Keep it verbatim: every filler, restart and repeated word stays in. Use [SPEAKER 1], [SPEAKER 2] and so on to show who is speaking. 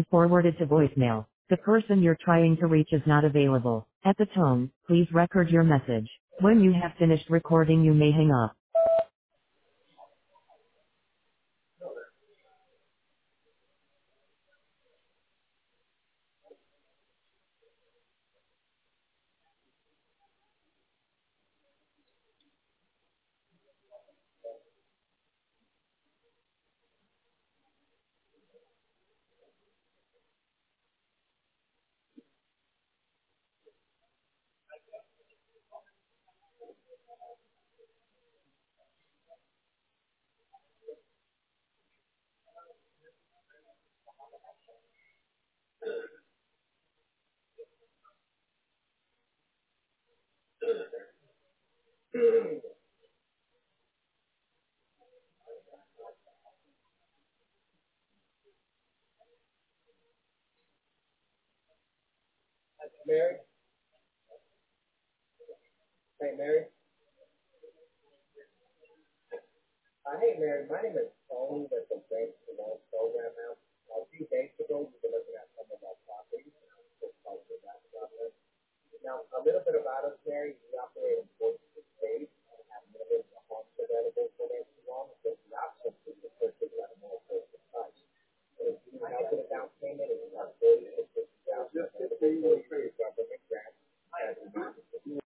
[SPEAKER 1] forwarded to voicemail. The person you're trying to reach is not available. At the tone, please record your message. When you have finished recording, you may hang up.
[SPEAKER 2] Mary? Hey, Mary? Uh, hey, Mary, my name is Tony with the Bank Loan Program now. Uh, a few days ago, we were looking at some of our properties. Just called you back about this. Now, a little bit about us, Mary. We operate in fourteen